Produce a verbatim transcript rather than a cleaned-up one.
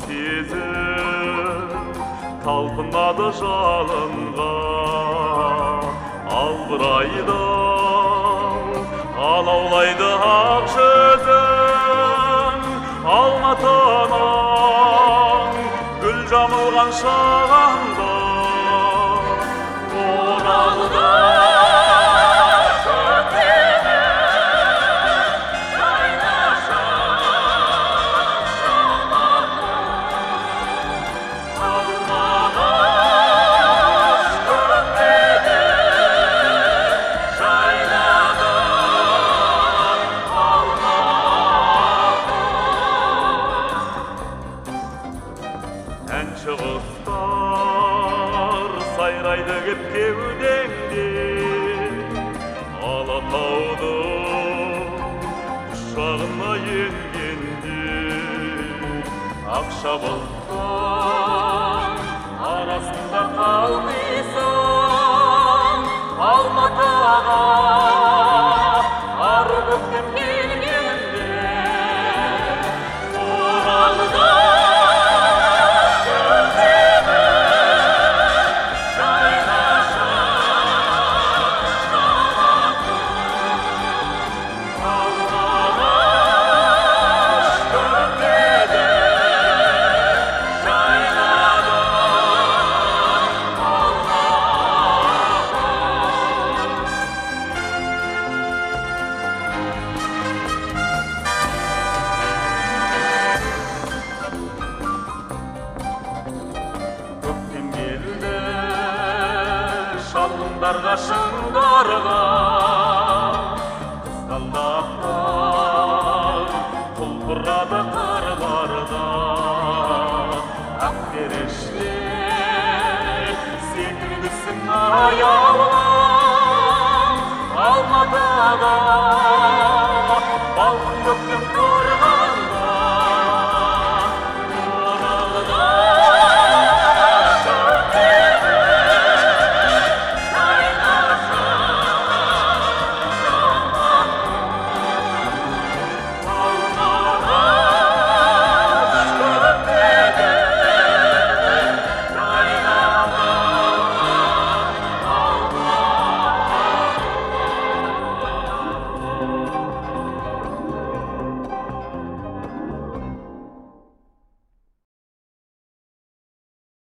сезім талпынады жалынға, албырайды алаулайды ақ жүзің, Алматының гүл жамылған шағында оралды. Ән шығыстар сайрайды кеп кеудеңде, Алатаудың құшағына енгенде, ақша бұлттың арасында қалдıysan, Алматыға ары көктем келгенде оралды. Шалғындарға шыңдарға қызғалдақтар құлпырады қырларда, ақперіштер секілдісің аяулым Алматыда.